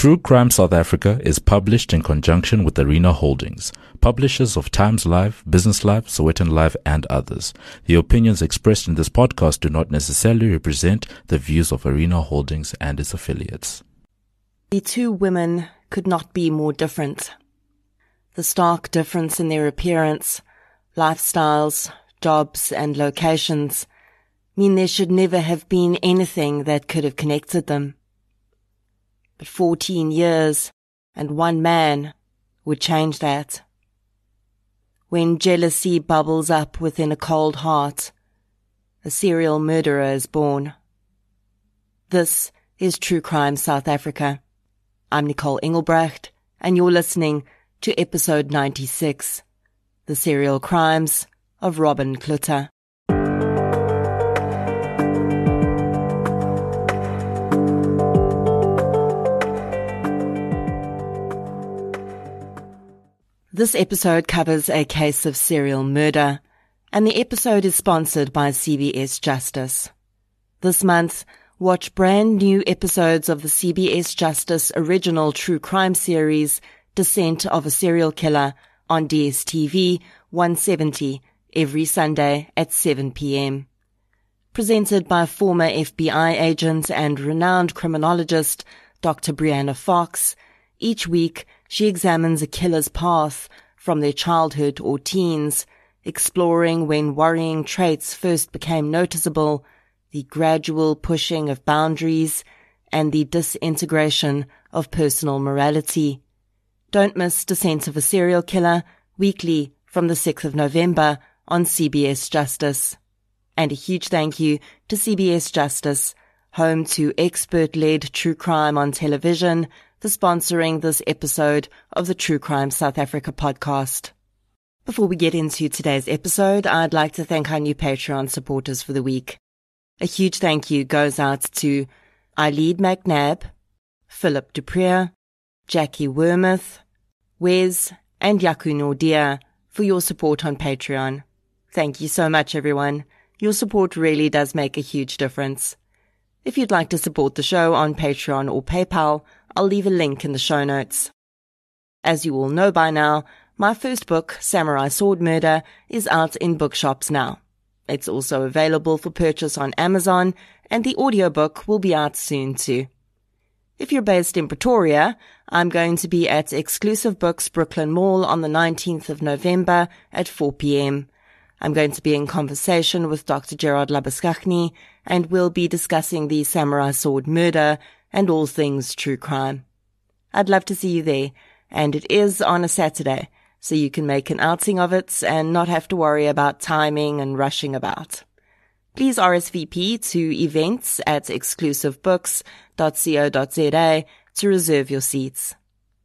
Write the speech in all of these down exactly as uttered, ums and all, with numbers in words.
True Crime South Africa is published in conjunction with Arena Holdings, publishers of Times Live, Business Live, Sowetan Live, and others. The opinions expressed in this podcast do not necessarily represent the views of Arena Holdings and its affiliates. The two women could not be more different. The stark difference in their appearance, lifestyles, jobs, and locations mean there should never have been anything that could have connected them. But fourteen years and one man would change that. When jealousy bubbles up within a cold heart, a serial murderer is born. This is True Crime South Africa. I'm Nicole Engelbrecht, and you're listening to episode ninety-six, The Serial Crimes of Robin Klutta. This episode covers a case of serial murder, and the episode is sponsored by C B S Justice. This month, watch brand new episodes of the C B S Justice original true crime series, Descent of a Serial Killer, on D S T V one seventy every Sunday at seven p.m. Presented by former F B I agent and renowned criminologist Doctor Brianna Fox, each week she examines a killer's path from their childhood or teens, exploring when worrying traits first became noticeable, the gradual pushing of boundaries, and the disintegration of personal morality. Don't miss Descent of a Serial Killer, weekly from the sixth of November on C B S Justice. And a huge thank you to C B S Justice, home to expert-led true crime on television, for sponsoring this episode of the True Crime South Africa podcast. Before we get into today's episode, I'd like to thank our new Patreon supporters for the week. A huge thank you goes out to Eileen McNabb, Philip Duprier, Jackie Wormuth, Wes, and Yaku Nordia for your support on Patreon. Thank you so much, everyone. Your support really does make a huge difference. If you'd like to support the show on Patreon or PayPal, I'll leave a link in the show notes. As you all know by now, my first book, Samurai Sword Murder, is out in bookshops now. It's also available for purchase on Amazon, and the audiobook will be out soon too. If you're based in Pretoria, I'm going to be at Exclusive Books Brooklyn Mall on the nineteenth of November at four p.m. I'm going to be in conversation with Doctor Gerard Labuschagne, and we'll be discussing the Samurai Sword Murder and all things true crime. I'd love to see you there, and it is on a Saturday, so you can make an outing of it and not have to worry about timing and rushing about. Please R S V P to events at exclusive books dot co dot za to reserve your seats.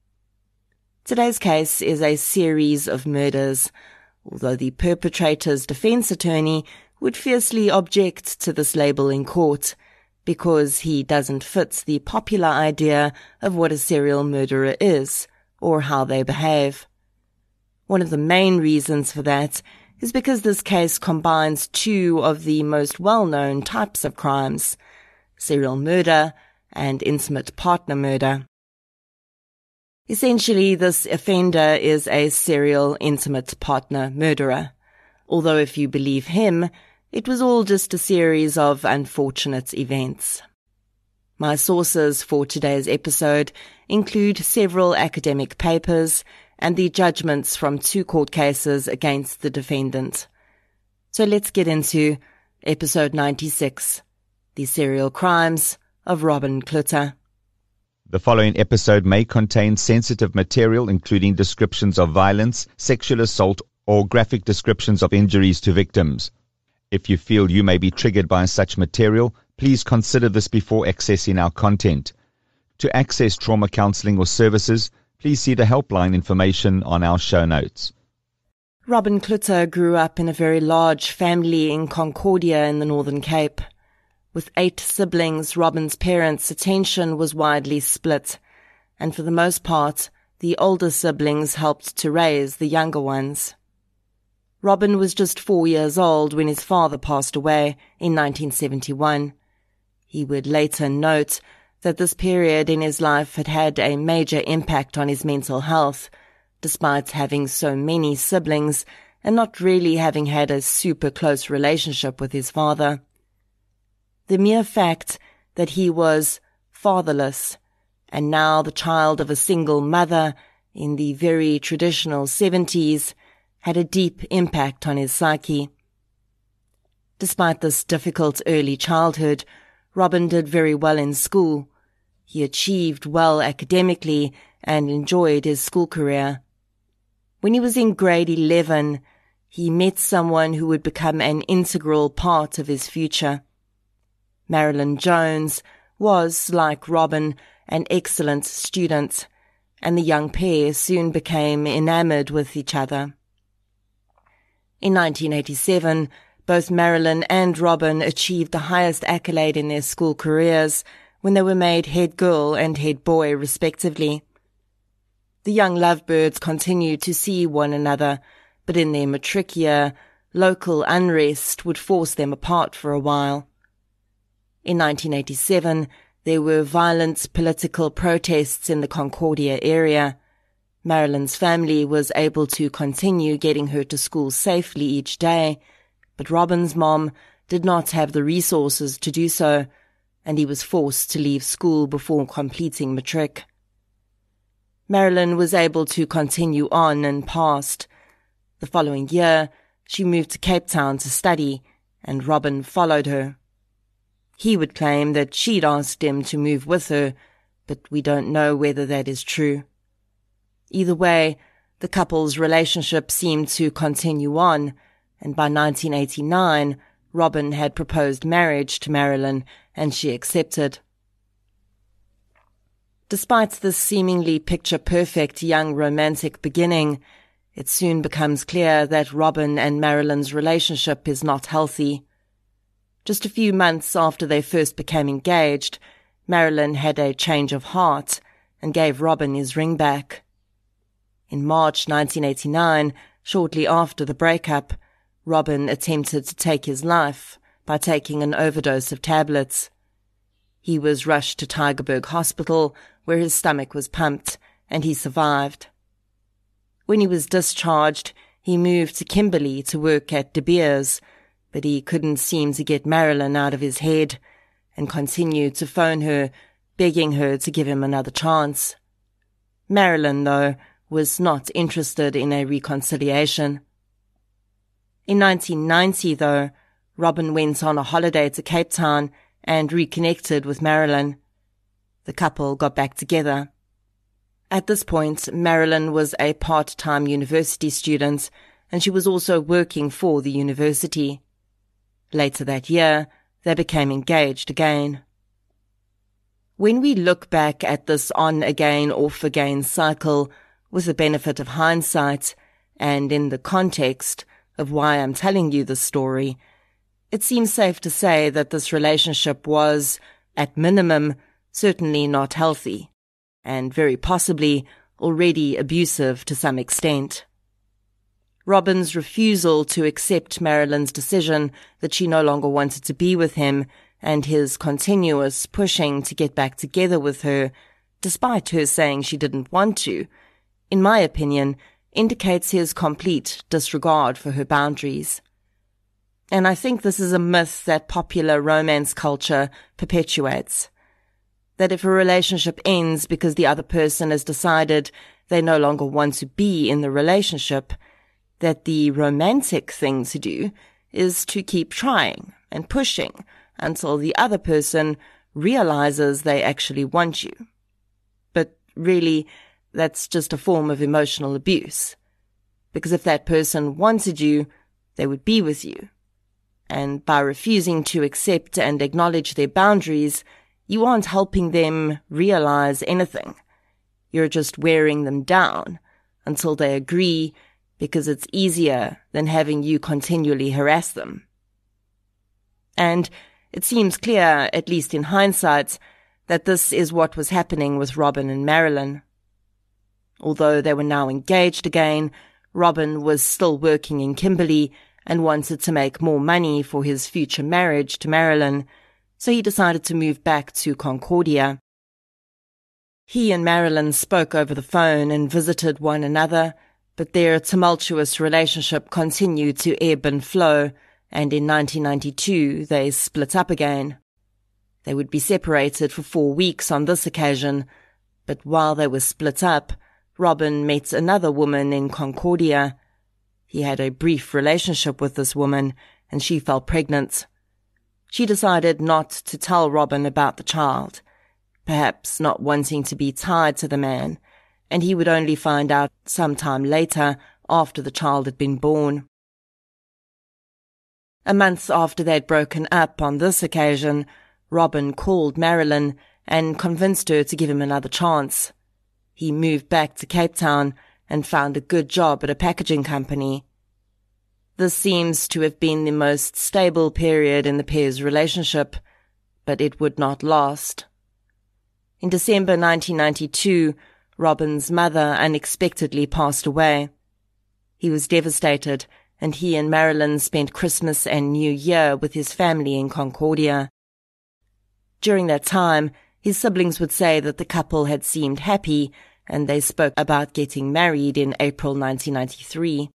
Today's case is a series of murders, although the perpetrator's defense attorney would fiercely object to this label in court, because he doesn't fit the popular idea of what a serial murderer is, or how they behave. One of the main reasons for that is because this case combines two of the most well-known types of crimes, serial murder and intimate partner murder. Essentially, this offender is a serial intimate partner murderer, although if you believe him, it was all just a series of unfortunate events. My sources for today's episode include several academic papers and the judgments from two court cases against the defendant. So let's get into episode ninety-six, The Serial Crimes of Robin Klutta. The following episode may contain sensitive material, including descriptions of violence, sexual assault, or graphic descriptions of injuries to victims. If you feel you may be triggered by such material, please consider this before accessing our content. To access trauma counseling or services, please see the helpline information on our show notes. Robin Klutta grew up in a very large family in Concordia in the Northern Cape. With eight siblings, Robin's parents' attention was widely split, and for the most part, the older siblings helped to raise the younger ones. Robin was just four years old when his father passed away in nineteen seventy-one. He would later note that this period in his life had had a major impact on his mental health, despite having so many siblings and not really having had a super close relationship with his father. The mere fact that he was fatherless, and now the child of a single mother in the very traditional seventies, had a deep impact on his psyche. Despite this difficult early childhood, Robin did very well in school. He achieved well academically and enjoyed his school career. When he was in grade eleven, he met someone who would become an integral part of his future. Marilyn Jones was, like Robin, an excellent student, and the young pair soon became enamored with each other. In nineteen eighty-seven, both Marilyn and Robin achieved the highest accolade in their school careers when they were made head girl and head boy, respectively. The young lovebirds continued to see one another, but in their matric year, local unrest would force them apart for a while. In nineteen eighty-seven, there were violent political protests in the Concordia area. Marilyn's family was able to continue getting her to school safely each day, but Robin's mom did not have the resources to do so, and he was forced to leave school before completing matric. Marilyn was able to continue on and passed. The following year, she moved to Cape Town to study, and Robin followed her. He would claim that she'd asked him to move with her, but we don't know whether that is true. Either way, the couple's relationship seemed to continue on, and by nineteen eighty-nine, Robin had proposed marriage to Marilyn, and she accepted. Despite this seemingly picture-perfect young romantic beginning, it soon becomes clear that Robin and Marilyn's relationship is not healthy. Just a few months after they first became engaged, Marilyn had a change of heart and gave Robin his ring back. In March nineteen eighty-nine, shortly after the breakup, Robin attempted to take his life by taking an overdose of tablets. He was rushed to Tygerberg Hospital, where his stomach was pumped, and he survived. When he was discharged, he moved to Kimberley to work at De Beers, but he couldn't seem to get Marilyn out of his head, and continued to phone her, begging her to give him another chance. Marilyn, though, was not interested in a reconciliation. In nineteen ninety, though, Robin went on a holiday to Cape Town and reconnected with Marilyn. The couple got back together. At this point, Marilyn was a part-time university student, and she was also working for the university. Later that year, they became engaged again. When we look back at this on-again, off-again cycle, with the benefit of hindsight, and in the context of why I'm telling you this story, it seems safe to say that this relationship was, at minimum, certainly not healthy, and very possibly already abusive to some extent. Robin's refusal to accept Marilyn's decision that she no longer wanted to be with him, and his continuous pushing to get back together with her, despite her saying she didn't want to, in my opinion, indicates his complete disregard for her boundaries. And I think this is a myth that popular romance culture perpetuates. That if a relationship ends because the other person has decided they no longer want to be in the relationship, that the romantic thing to do is to keep trying and pushing until the other person realizes they actually want you. But really, that's just a form of emotional abuse. Because if that person wanted you, they would be with you. And by refusing to accept and acknowledge their boundaries, you aren't helping them realize anything. You're just wearing them down until they agree, because it's easier than having you continually harass them. And it seems clear, at least in hindsight, that this is what was happening with Robin and Marilyn. Although they were now engaged again, Robin was still working in Kimberley and wanted to make more money for his future marriage to Marilyn, so he decided to move back to Concordia He and Marilyn spoke over the phone and visited one another, but their tumultuous relationship continued to ebb and flow, and in nineteen ninety-two they split up again. They would be separated for four weeks on this occasion, but while they were split up, Robin met another woman in Concordia. He had a brief relationship with this woman, and she fell pregnant. She decided not to tell Robin about the child, perhaps not wanting to be tied to the man, and he would only find out sometime later after the child had been born. A month after they'd broken up on this occasion, Robin called Marilyn and convinced her to give him another chance. He moved back to Cape Town and found a good job at a packaging company. This seems to have been the most stable period in the pair's relationship, but it would not last. In December nineteen ninety-two, Robin's mother unexpectedly passed away. He was devastated, and he and Marilyn spent Christmas and New Year with his family in Concordia. During that time, his siblings would say that the couple had seemed happy, and they spoke about getting married in April nineteen ninety-three.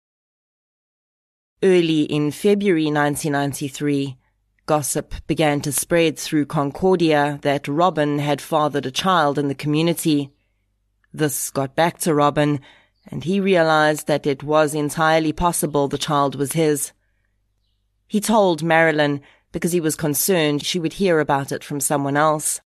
Early in February nineteen ninety-three, gossip began to spread through Concordia that Robin had fathered a child in the community. This got back to Robin, and he realized that it was entirely possible the child was his. He told Marilyn because he was concerned she would hear about it from someone else.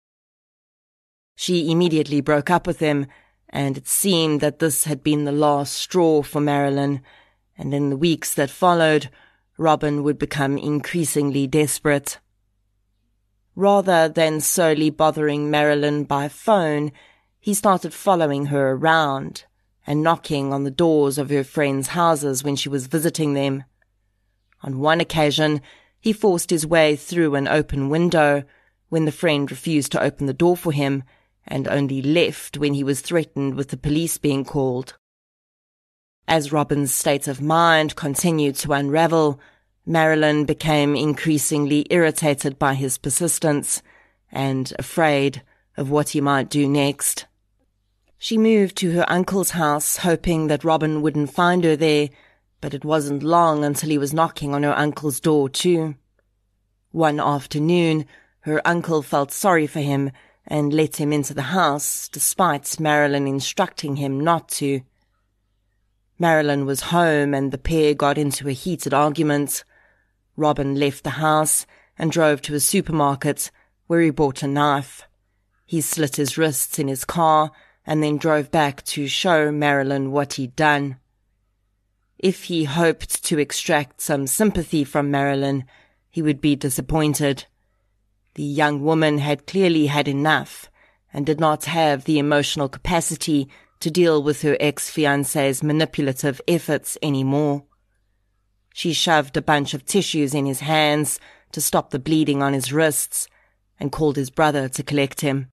She immediately broke up with him, and it seemed that this had been the last straw for Marilyn, and in the weeks that followed, Robin would become increasingly desperate. Rather than solely bothering Marilyn by phone, he started following her around and knocking on the doors of her friends' houses when she was visiting them. On one occasion, he forced his way through an open window when the friend refused to open the door for him and only left when he was threatened with the police being called. As Robin's state of mind continued to unravel, Marilyn became increasingly irritated by his persistence and afraid of what he might do next. She moved to her uncle's house, hoping that Robin wouldn't find her there, but it wasn't long until he was knocking on her uncle's door too. One afternoon, her uncle felt sorry for him and let him into the house, despite Marilyn instructing him not to. Marilyn was home and the pair got into a heated argument. Robin left the house and drove to a supermarket where he bought a knife. He slit his wrists in his car and then drove back to show Marilyn what he'd done. If he hoped to extract some sympathy from Marilyn, he would be disappointed. The young woman had clearly had enough and did not have the emotional capacity to deal with her ex-fiancé's manipulative efforts anymore. She shoved a bunch of tissues in his hands to stop the bleeding on his wrists and called his brother to collect him.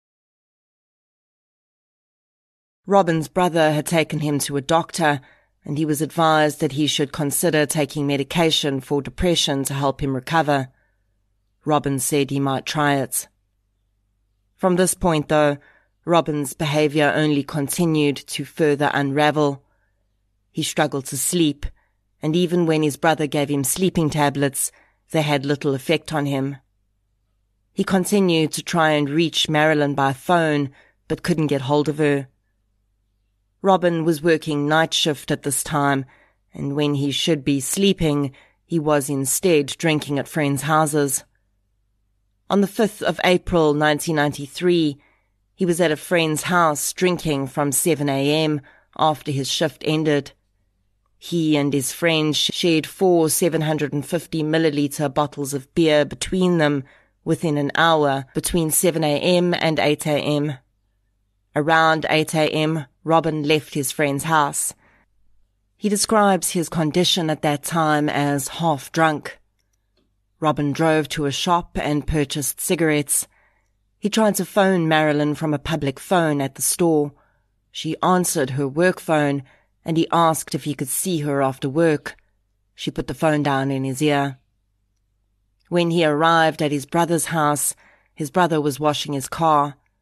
Robin's brother had taken him to a doctor, and he was advised that he should consider taking medication for depression to help him recover. Robin said he might try it. From this point, though, Robin's behavior only continued to further unravel. He struggled to sleep, and even when his brother gave him sleeping tablets, they had little effect on him. He continued to try and reach Marilyn by phone, but couldn't get hold of her. Robin was working night shift at this time, and when he should be sleeping, he was instead drinking at friends' houses. On the fifth of April nineteen ninety-three, he was at a friend's house drinking from seven a.m. after his shift ended. He and his friend shared four seven hundred fifty milliliter bottles of beer between them within an hour between seven a.m. and eight a.m. Around eight a.m., Robin left his friend's house. He describes his condition at that time as half drunk. Robin drove to a shop and purchased cigarettes. He tried to phone Marilyn from a public phone at the store. She answered her work phone, and he asked if he could see her after work. She put the phone down in his ear. When he arrived at his brother's house, his brother was washing his car.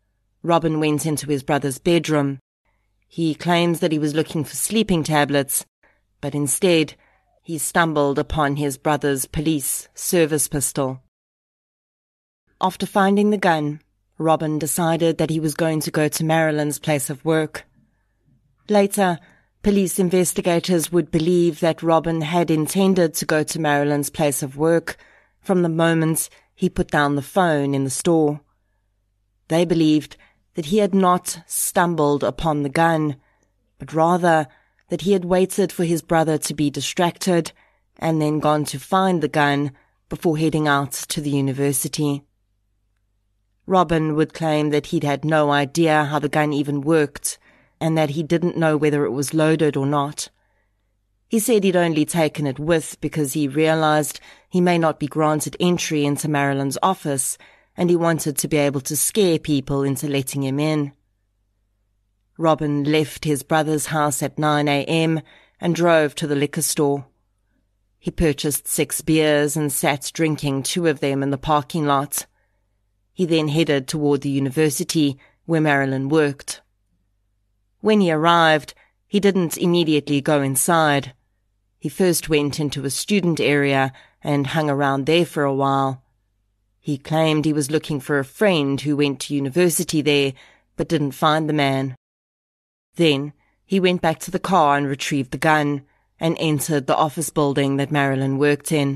Robin went into his brother's bedroom. He claims that he was looking for sleeping tablets, but instead he stumbled upon his brother's police service pistol. After finding the gun, Robin decided that he was going to go to Marilyn's place of work. Later, police investigators would believe that Robin had intended to go to Marilyn's place of work from the moment he put down the phone in the store. They believed that he had not stumbled upon the gun, but rather that he had waited for his brother to be distracted and then gone to find the gun before heading out to the university. Robin would claim that he'd had no idea how the gun even worked and that he didn't know whether it was loaded or not. He said he'd only taken it with because he realized he may not be granted entry into Marilyn's office and he wanted to be able to scare people into letting him in. Robin left his brother's house at nine a.m. and drove to the liquor store. He purchased six beers and sat drinking two of them in the parking lot. He then headed toward the university where Marilyn worked. When he arrived, he didn't immediately go inside. He first went into a student area and hung around there for a while. He claimed he was looking for a friend who went to university there, but didn't find the man. Then he went back to the car and retrieved the gun and entered the office building that Marilyn worked in.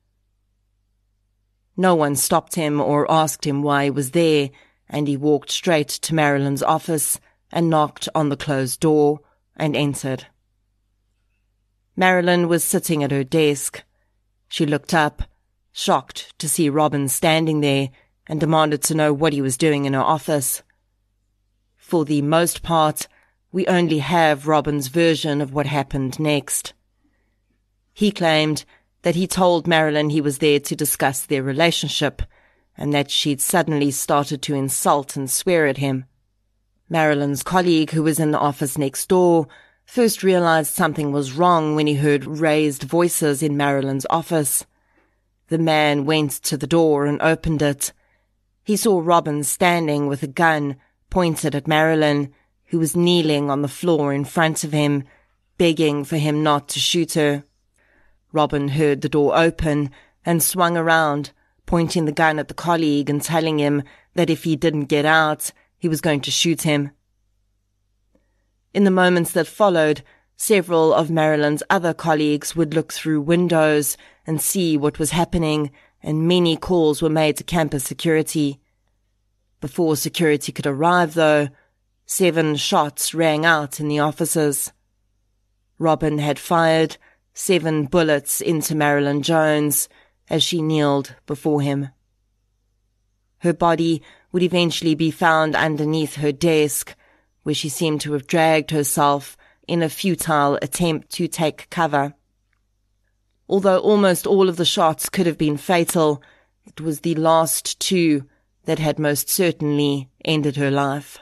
No one stopped him or asked him why he was there, and he walked straight to Marilyn's office and knocked on the closed door and entered. Marilyn was sitting at her desk. She looked up, shocked to see Robin standing there, and demanded to know what he was doing in her office. For the most part, we only have Robin's version of what happened next. He claimed that he told Marilyn he was there to discuss their relationship, and that she'd suddenly started to insult and swear at him. Marilyn's colleague, who was in the office next door, first realized something was wrong when he heard raised voices in Marilyn's office. The man went to the door and opened it. He saw Robin standing with a gun pointed at Marilyn, who was kneeling on the floor in front of him, begging for him not to shoot her. Robin heard the door open and swung around, pointing the gun at the colleague and telling him that if he didn't get out, he was going to shoot him. In the moments that followed, several of Marilyn's other colleagues would look through windows and see what was happening, and many calls were made to campus security. Before security could arrive, though, seven shots rang out in the offices. Robin had fired seven bullets into Marilyn Jones as she kneeled before him. Her body would eventually be found underneath her desk, where she seemed to have dragged herself in a futile attempt to take cover. Although almost all of the shots could have been fatal, it was the last two that had most certainly ended her life.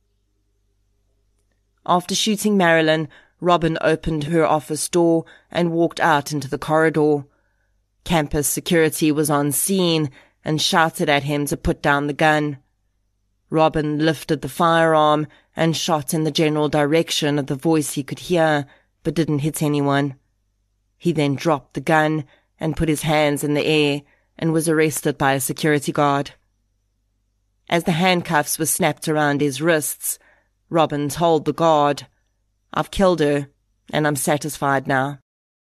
After shooting Marilyn, Robin opened her office door and walked out into the corridor. Campus security was on scene and shouted at him to put down the gun. Robin lifted the firearm and shot in the general direction of the voice he could hear, but didn't hit anyone. He then dropped the gun and put his hands in the air and was arrested by a security guard. As the handcuffs were snapped around his wrists, Robin told the guard, "I've killed her, and I'm satisfied now."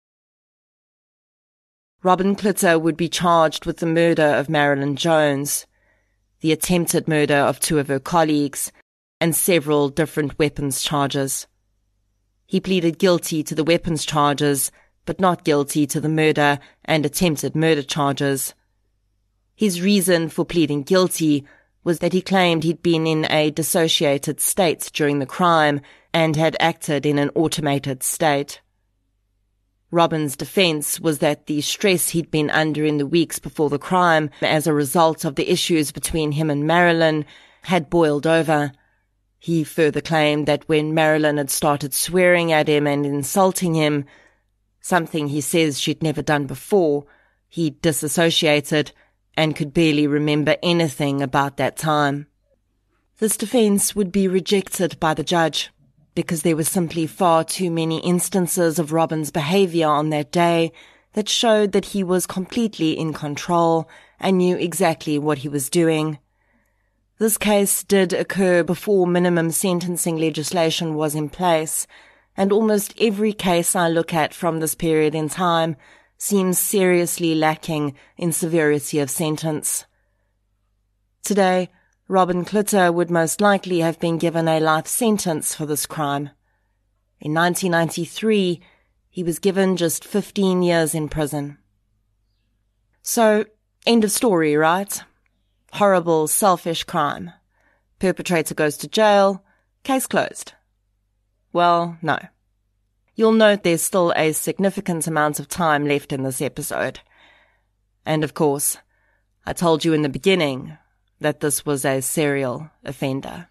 Robin Kliter would be charged with the murder of Marilyn Jones, the attempted murder of two of her colleagues, and several different weapons charges. He pleaded guilty to the weapons charges, but not guilty to the murder and attempted murder charges. His reason for pleading guilty was that he claimed he'd been in a dissociated state during the crime and had acted in an automated state. Robin's defense was that the stress he'd been under in the weeks before the crime, as a result of the issues between him and Marilyn, had boiled over. He further claimed that when Marilyn had started swearing at him and insulting him, something he says she'd never done before, he disassociated and could barely remember anything about that time. This defense would be rejected by the judge because there were simply far too many instances of Robin's behavior on that day that showed that he was completely in control and knew exactly what he was doing. This case did occur before minimum sentencing legislation was in place, and almost every case I look at from this period in time seems seriously lacking in severity of sentence. Today, Robin Klütter would most likely have been given a life sentence for this crime. In nineteen ninety-three, he was given just fifteen years in prison. So, end of story, right? Horrible, selfish crime. Perpetrator goes to jail, case closed. Well, no. You'll note there's still a significant amount of time left in this episode. And of course, I told you in the beginning that this was a serial offender.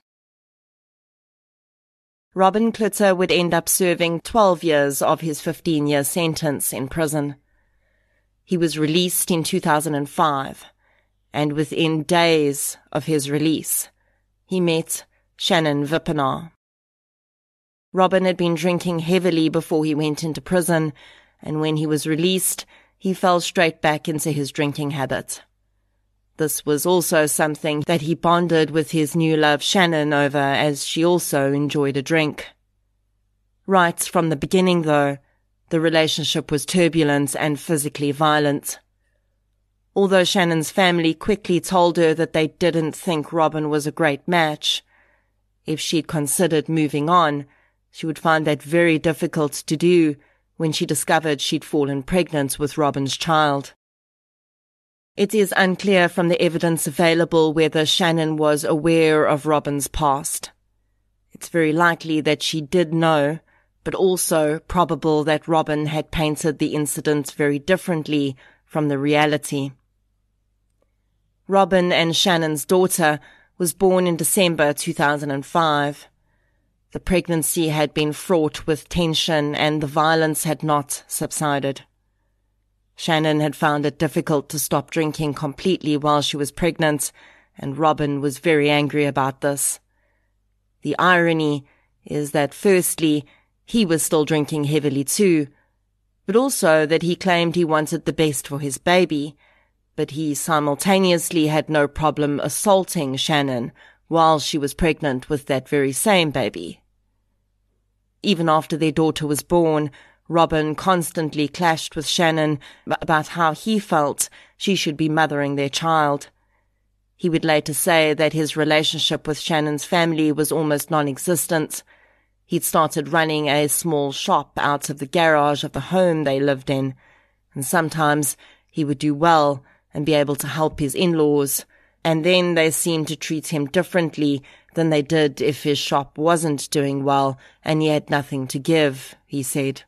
Robin Klütter would end up serving twelve years of his fifteen-year sentence in prison. He was released in two thousand five, and within days of his release, he met Shannon Wippenaar. Robin had been drinking heavily before he went into prison, and when he was released, he fell straight back into his drinking habit. This was also something that he bonded with his new love Shannon over, as she also enjoyed a drink. Right from the beginning, though, the relationship was turbulent and physically violent. Although Shannon's family quickly told her that they didn't think Robin was a great match, if she'd considered moving on, she would find that very difficult to do when she discovered she'd fallen pregnant with Robin's child. It is unclear from the evidence available whether Shannon was aware of Robin's past. It's very likely that she did know, but also probable that Robin had painted the incident very differently from the reality. Robin and Shannon's daughter was born in December two thousand five. The pregnancy had been fraught with tension and the violence had not subsided. Shannon had found it difficult to stop drinking completely while she was pregnant, and Robin was very angry about this. The irony is that firstly, he was still drinking heavily too, but also that he claimed he wanted the best for his baby, but he simultaneously had no problem assaulting Shannon while she was pregnant with that very same baby. Even after their daughter was born, Robin constantly clashed with Shannon about how he felt she should be mothering their child. He would later say that his relationship with Shannon's family was almost non-existent. He'd started running a small shop out of the garage of the home they lived in, and sometimes he would do well and be able to help his in-laws, and then they seemed to treat him differently than they did if his shop wasn't doing well and he had nothing to give, he said.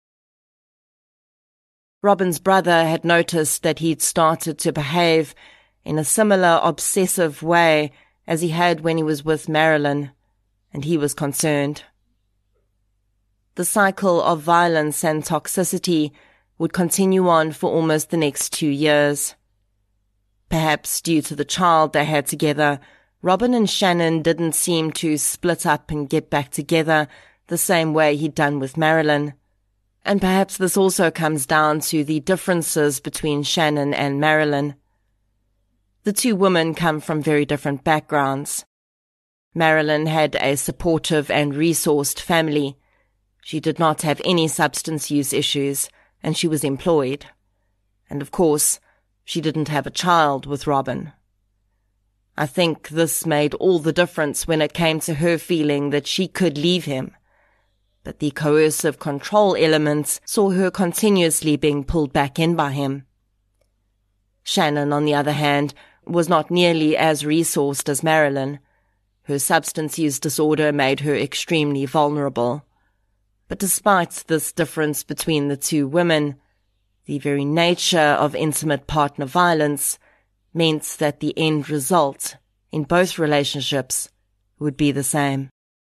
Robin's brother had noticed that he'd started to behave in a similar obsessive way as he had when he was with Marilyn, and he was concerned. The cycle of violence and toxicity would continue on for almost the next two years. Perhaps due to the child they had together, Robin and Shannon didn't seem to split up and get back together the same way he'd done with Marilyn. And perhaps this also comes down to the differences between Shannon and Marilyn. The two women come from very different backgrounds. Marilyn had a supportive and resourced family. She did not have any substance use issues, and she was employed. And of course, she didn't have a child with Robin. I think this made all the difference when it came to her feeling that she could leave him. But the coercive control elements saw her continuously being pulled back in by him. Shannon, on the other hand, was not nearly as resourced as Marilyn. Her substance use disorder made her extremely vulnerable. But despite this difference between the two women, the very nature of intimate partner violence meant that the end result in both relationships would be the same.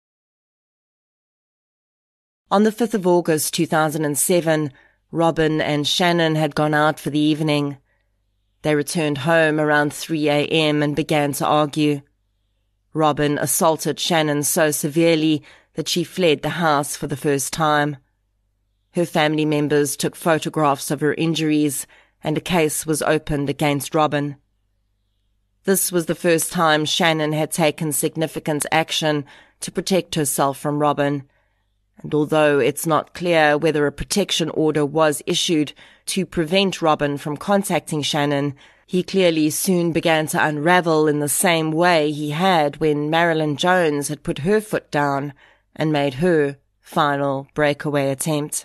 On the fifth of August two thousand seven, Robin and Shannon had gone out for the evening. They returned home around three a.m. and began to argue. Robin assaulted Shannon so severely that she fled the house for the first time. Her family members took photographs of her injuries, and a case was opened against Robin. This was the first time Shannon had taken significant action to protect herself from Robin, and although it's not clear whether a protection order was issued to prevent Robin from contacting Shannon, he clearly soon began to unravel in the same way he had when Marilyn Jones had put her foot down and made her final breakaway attempt.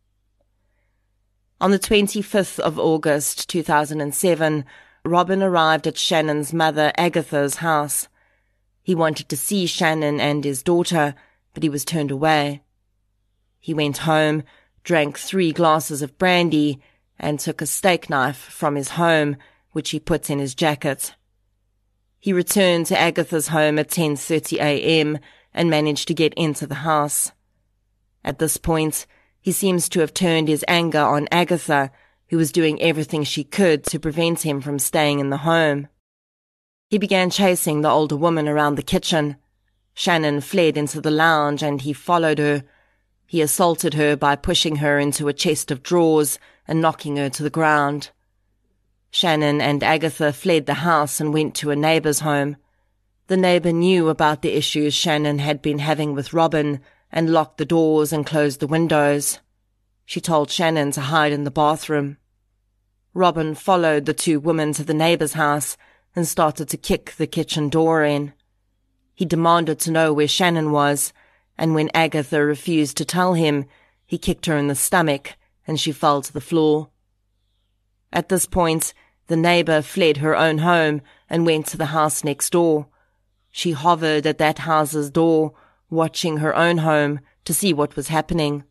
On the twenty-fifth of August two thousand seven, Robin arrived at Shannon's mother Agatha's house. He wanted to see Shannon and his daughter, but he was turned away. He went home, drank three glasses of brandy, and took a steak knife from his home, which he put in his jacket. He returned to Agatha's home at ten thirty a.m. and managed to get into the house. At this point, he seems to have turned his anger on Agatha, who was doing everything she could to prevent him from staying in the home. He began chasing the older woman around the kitchen. Shannon fled into the lounge and he followed her. He assaulted her by pushing her into a chest of drawers and knocking her to the ground. Shannon and Agatha fled the house and went to a neighbour's home. The neighbour knew about the issues Shannon had been having with Robin and locked the doors and closed the windows. She told Shannon to hide in the bathroom. Robin followed the two women to the neighbour's house and started to kick the kitchen door in. He demanded to know where Shannon was, and when Agatha refused to tell him, he kicked her in the stomach and she fell to the floor. At this point, the neighbour fled her own home and went to the house next door. She hovered at that house's door, watching her own home to see what was happening.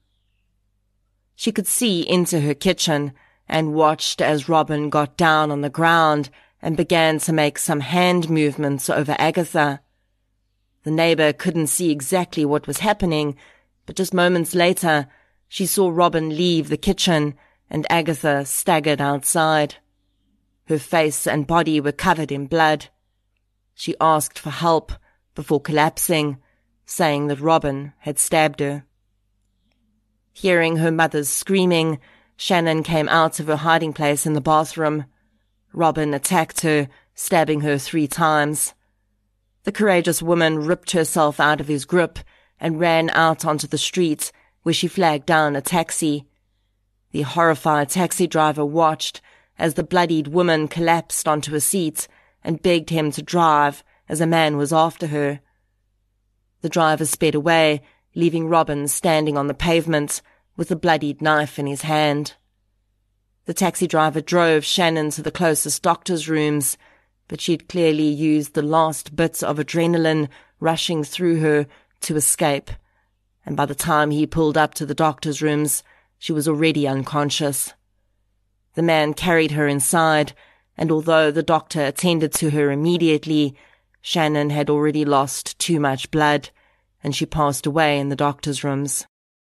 She could see into her kitchen and watched as Robin got down on the ground and began to make some hand movements over Agatha. The neighbour couldn't see exactly what was happening, but just moments later, she saw Robin leave the kitchen and Agatha staggered outside. Her face and body were covered in blood. She asked for help before collapsing, saying that Robin had stabbed her. Hearing her mother's screaming, Shannon came out of her hiding place in the bathroom. Robin attacked her, stabbing her three times. The courageous woman ripped herself out of his grip and ran out onto the street, where she flagged down a taxi. The horrified taxi driver watched as the bloodied woman collapsed onto a seat and begged him to drive as a man was after her. The driver sped away, leaving Robin standing on the pavement with a bloodied knife in his hand. The taxi driver drove Shannon to the closest doctor's rooms, but she had clearly used the last bits of adrenaline rushing through her to escape, and by the time he pulled up to the doctor's rooms, she was already unconscious. The man carried her inside, and although the doctor attended to her immediately, Shannon had already lost too much blood, and she passed away in the doctor's rooms.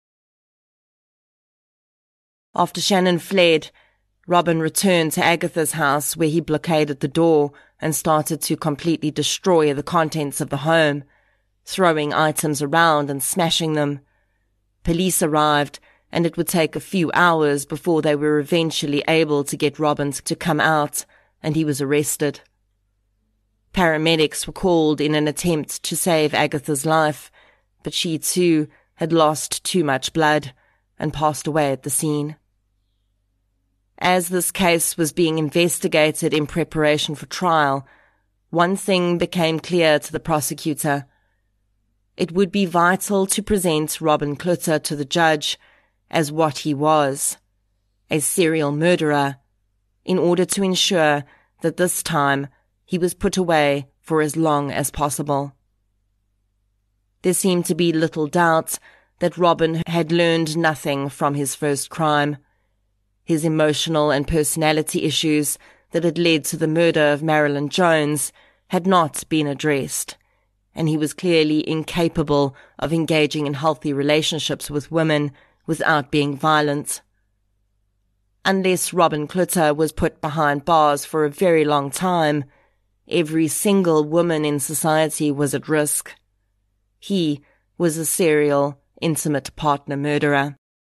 After Shannon fled, Robin returned to Agatha's house, where he blockaded the door and started to completely destroy the contents of the home, throwing items around and smashing them. Police arrived, and it would take a few hours before they were eventually able to get Robin to come out, and he was arrested. Paramedics were called in an attempt to save Agatha's life, but she too had lost too much blood and passed away at the scene. As this case was being investigated in preparation for trial, one thing became clear to the prosecutor. It would be vital to present Robin Klütter to the judge as what he was, a serial murderer, in order to ensure that this time he was put away for as long as possible. There seemed to be little doubt that Robin had learned nothing from his first crime. His emotional and personality issues that had led to the murder of Marilyn Jones had not been addressed, and he was clearly incapable of engaging in healthy relationships with women without being violent. Unless Robin Klütter was put behind bars for a very long time, every single woman in society was at risk. He was a serial, intimate partner murderer.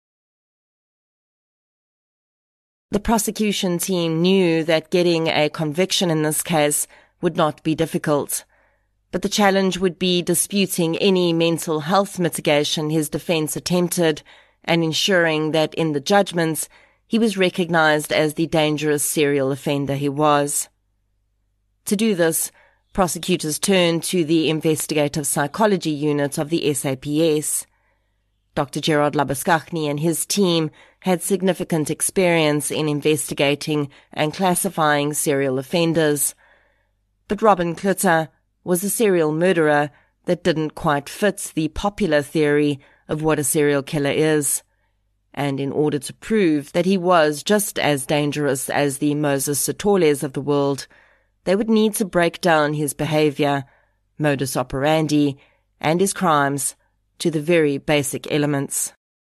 The prosecution team knew that getting a conviction in this case would not be difficult, but the challenge would be disputing any mental health mitigation his defense attempted and ensuring that in the judgments he was recognized as the dangerous serial offender he was. To do this, prosecutors turned to the investigative psychology unit of the S A P S. Doctor Gerard Labuschagne and his team had significant experience in investigating and classifying serial offenders. But Robin Klütter was a serial murderer that didn't quite fit the popular theory of what a serial killer is. And in order to prove that he was just as dangerous as the Moses Sitoles of the world, they would need to break down his behavior, modus operandi, and his crimes to the very basic elements.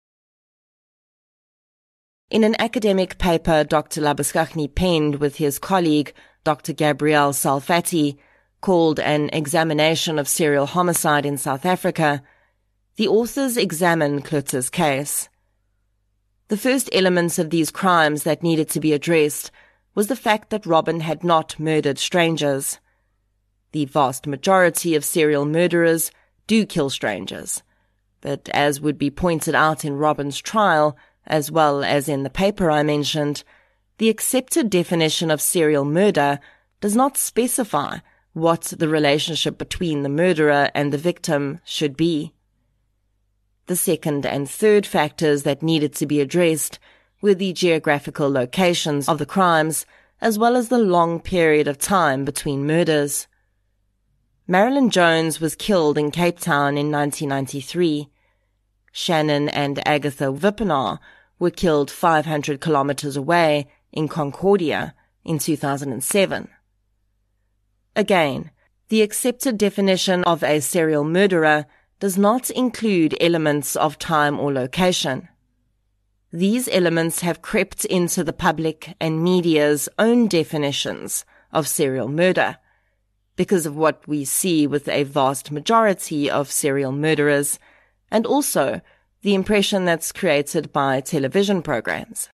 In an academic paper Doctor Labuschagne penned with his colleague Doctor Gabriel Salfati, called An Examination of Serial Homicide in South Africa, the authors examine Klütter's case. The first elements of these crimes that needed to be addressed was the fact that Robin had not murdered strangers. The vast majority of serial murderers do kill strangers, but as would be pointed out in Robin's trial, as well as in the paper I mentioned, the accepted definition of serial murder does not specify what the relationship between the murderer and the victim should be. The second and third factors that needed to be addressed were the geographical locations of the crimes, as well as the long period of time between murders. Marilyn Jones was killed in Cape Town in nineteen ninety-three. Shannon and Agatha Wippenaar were killed five hundred kilometers away in Concordia in two thousand seven. Again, the accepted definition of a serial murderer does not include elements of time or location. These elements have crept into the public and media's own definitions of serial murder because of what we see with a vast majority of serial murderers, and also the impression that's created by television programs.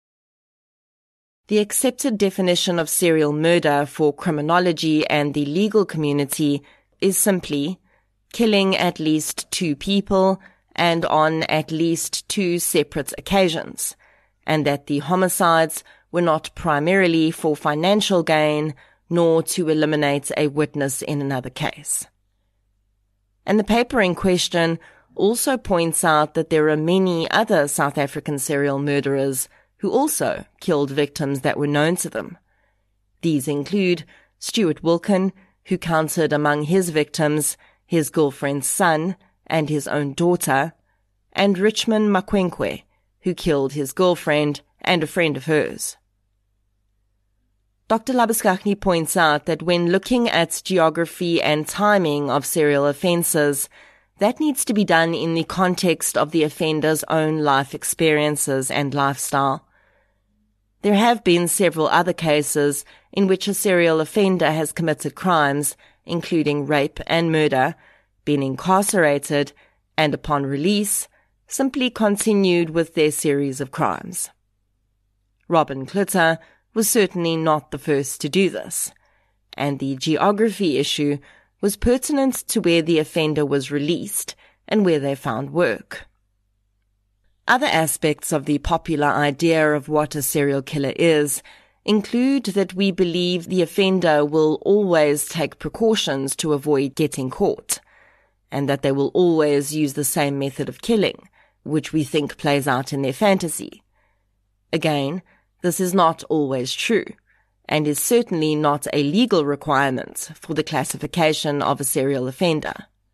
The accepted definition of serial murder for criminology and the legal community is simply killing at least two people and on at least two separate occasions, and that the homicides were not primarily for financial gain nor to eliminate a witness in another case. And the paper in question also points out that there are many other South African serial murderers who also killed victims that were known to them. These include Stuart Wilken, who counted among his victims his girlfriend's son and his own daughter, and Richmond Makwenkwe, who killed his girlfriend and a friend of hers. Doctor Labuschagne points out that when looking at geography and timing of serial offences, that needs to be done in the context of the offender's own life experiences and lifestyle. There have been several other cases in which a serial offender has committed crimes, including rape and murder, been incarcerated, and upon release, simply continued with their series of crimes. Robin Klütter was certainly not the first to do this, and the geography issue was pertinent to where the offender was released and where they found work. Other aspects of the popular idea of what a serial killer is include that we believe the offender will always take precautions to avoid getting caught, and that they will always use the same method of killing, which we think plays out in their fantasy. Again, this is not always true, and is certainly not a legal requirement for the classification of a serial offender.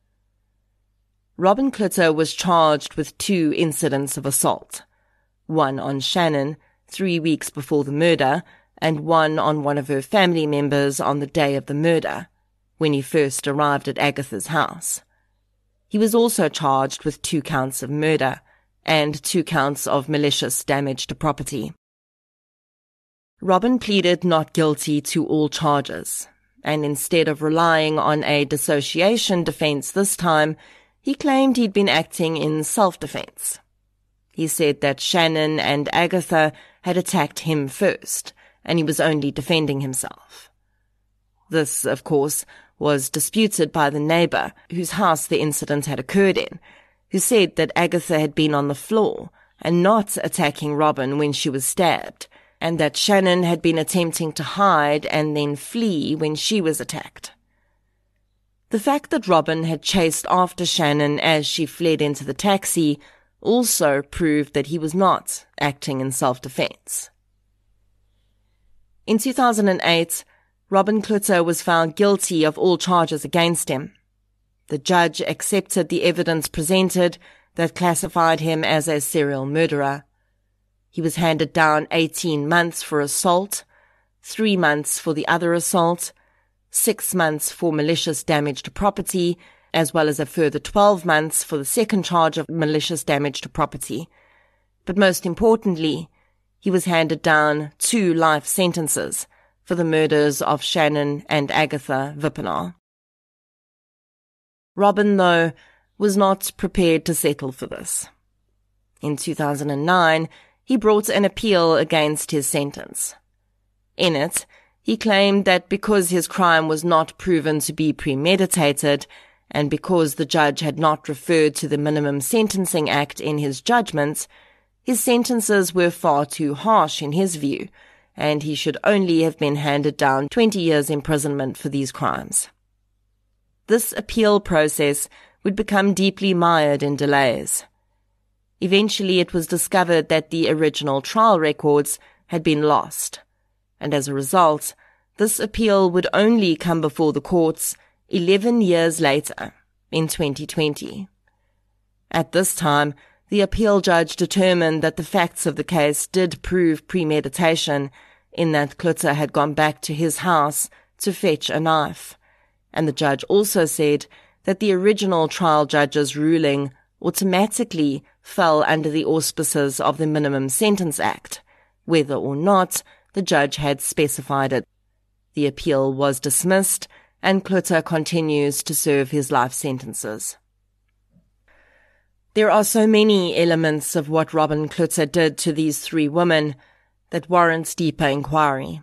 Robin Klütter was charged with two incidents of assault, one on Shannon three weeks before the murder, and one on one of her family members on the day of the murder, when he first arrived at Agatha's house. He was also charged with two counts of murder and two counts of malicious damage to property. Robin pleaded not guilty to all charges, and instead of relying on a dissociation defense this time, he claimed he'd been acting in self-defense. He said that Shannon and Agatha had attacked him first, and he was only defending himself. This, of course, was disputed by the neighbour whose house the incident had occurred in, who said that Agatha had been on the floor and not attacking Robin when she was stabbed, and that Shannon had been attempting to hide and then flee when she was attacked. The fact that Robin had chased after Shannon as she fled into the taxi also proved that he was not acting in self-defense. In two thousand eight, Robin Klutzer was found guilty of all charges against him. The judge accepted the evidence presented that classified him as a serial murderer. He was handed down eighteen months for assault, three months for the other assault, six months for malicious damage to property, as well as a further twelve months for the second charge of malicious damage to property. But most importantly, he was handed down two life sentences for the murders of Shannon and Agatha Wippenaar. Robin, though, was not prepared to settle for this. In two thousand nine, he brought an appeal against his sentence. In it, he claimed that because his crime was not proven to be premeditated, and because the judge had not referred to the Minimum Sentencing Act in his judgments, his sentences were far too harsh in his view, and he should only have been handed down twenty years imprisonment for these crimes. This appeal process would become deeply mired in delays. Eventually it was discovered that the original trial records had been lost, and as a result, this appeal would only come before the courts eleven years later, in twenty twenty. At this time, the appeal judge determined that the facts of the case did prove premeditation, in that Klutzer had gone back to his house to fetch a knife, and the judge also said that the original trial judge's ruling automatically fell under the auspices of the Minimum Sentence Act, whether or not the judge had specified it. The appeal was dismissed, and Klutzer continues to serve his life sentences. There are so many elements of what Robin Klutzer did to these three women that warrants deeper inquiry.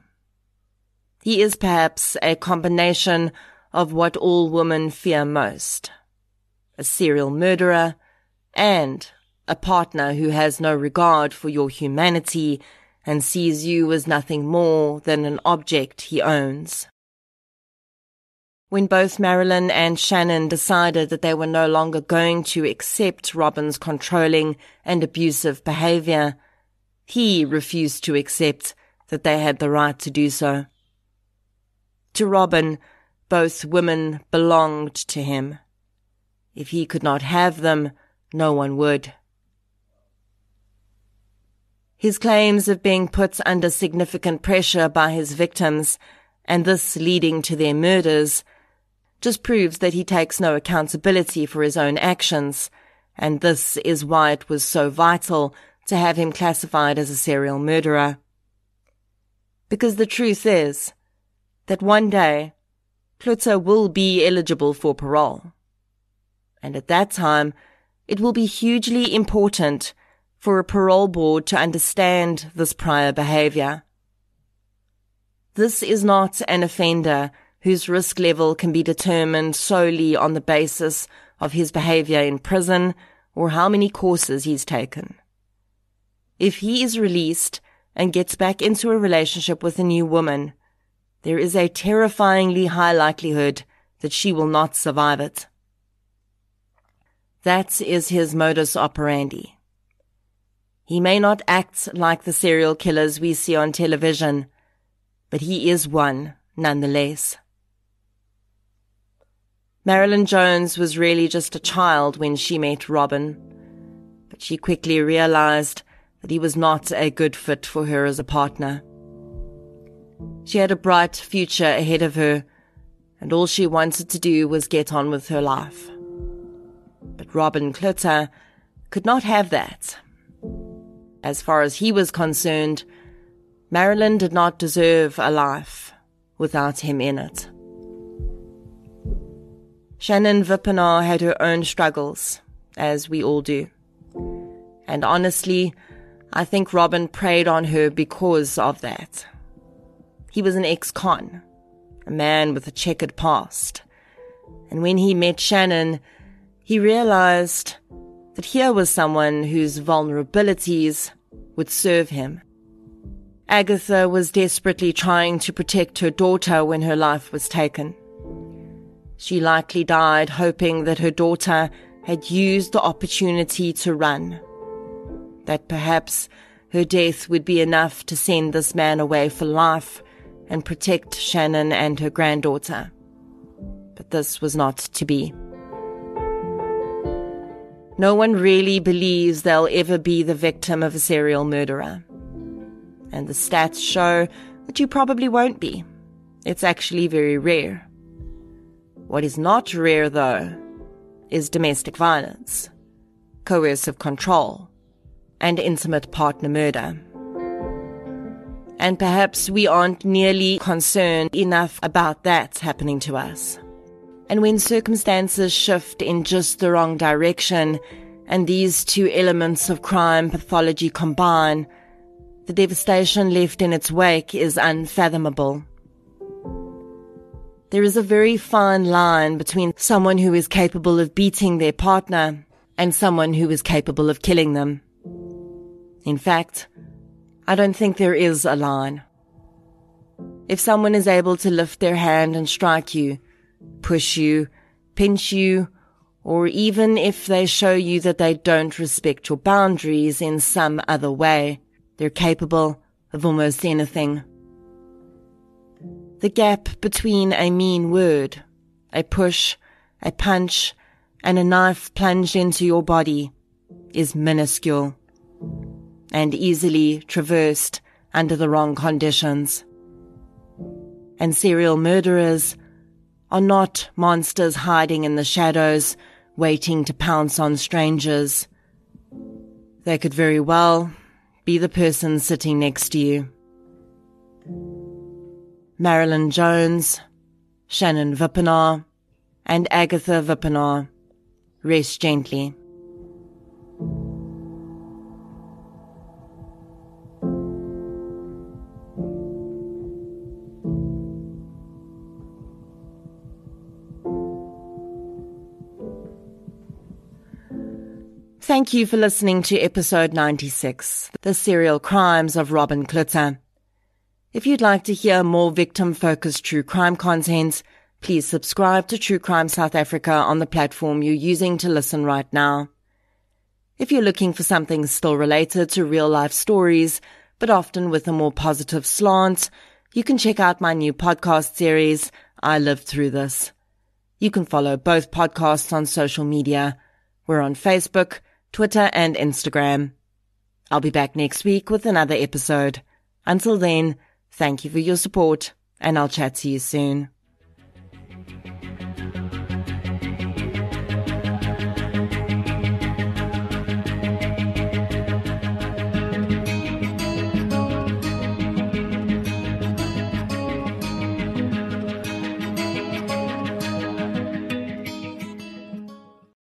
He is perhaps a combination of what all women fear most: a serial murderer and a partner who has no regard for your humanity and sees you as nothing more than an object he owns. When both Marilyn and Shannon decided that they were no longer going to accept Robin's controlling and abusive behavior, he refused to accept that they had the right to do so. To Robin, both women belonged to him. If he could not have them, no one would. His claims of being put under significant pressure by his victims, and this leading to their murders, just proves that he takes no accountability for his own actions, and this is why it was so vital to have him classified as a serial murderer. Because the truth is that one day Klutzer will be eligible for parole, and at that time it will be hugely important for a parole board to understand this prior behavior. This is not an offender whose risk level can be determined solely on the basis of his behavior in prison or how many courses he's taken. If he is released and gets back into a relationship with a new woman, there is a terrifyingly high likelihood that she will not survive it. That is his modus operandi. He may not act like the serial killers we see on television, but he is one nonetheless. Marilyn Jones was really just a child when she met Robin, but she quickly realized that he was not a good fit for her as a partner. She had a bright future ahead of her, and all she wanted to do was get on with her life. But Robin Klutzer could not have that. As far as he was concerned, Marilyn did not deserve a life without him in it. Shannon Vippenaar had her own struggles, as we all do. And honestly, I think Robin preyed on her because of that. He was an ex-con, a man with a checkered past. And when he met Shannon, he realized that here was someone whose vulnerabilities would serve him. Agatha was desperately trying to protect her daughter when her life was taken. She likely died hoping that her daughter had used the opportunity to run, that perhaps her death would be enough to send this man away for life and protect Shannon and her granddaughter. But this was not to be. No one really believes they'll ever be the victim of a serial murderer. And the stats show that you probably won't be. It's actually very rare. What is not rare, though, is domestic violence, coercive control, and intimate partner murder. And perhaps we aren't nearly concerned enough about that happening to us. And when circumstances shift in just the wrong direction, and these two elements of crime pathology combine, the devastation left in its wake is unfathomable. There is a very fine line between someone who is capable of beating their partner and someone who is capable of killing them. In fact, I don't think there is a line. If someone is able to lift their hand and strike you, push you, pinch you, or even if they show you that they don't respect your boundaries in some other way, they're capable of almost anything. The gap between a mean word, a push, a punch, and a knife plunged into your body is minuscule and easily traversed under the wrong conditions. And serial murderers are not monsters hiding in the shadows, waiting to pounce on strangers. They could very well be the person sitting next to you. Marilyn Jones, Shannon Vippenaar, and Agatha Vippenaar, rest gently. Thank you for listening to episode ninety-six, The Serial Crimes of Robin Klutzer. If you'd like to hear more victim-focused true crime content, please subscribe to True Crime South Africa on the platform you're using to listen right now. If you're looking for something still related to real-life stories, but often with a more positive slant, you can check out my new podcast series, I Lived Through This. You can follow both podcasts on social media. We're on Facebook, Twitter, and Instagram. I'll be back next week with another episode. Until then, thank you for your support, and I'll chat to you soon.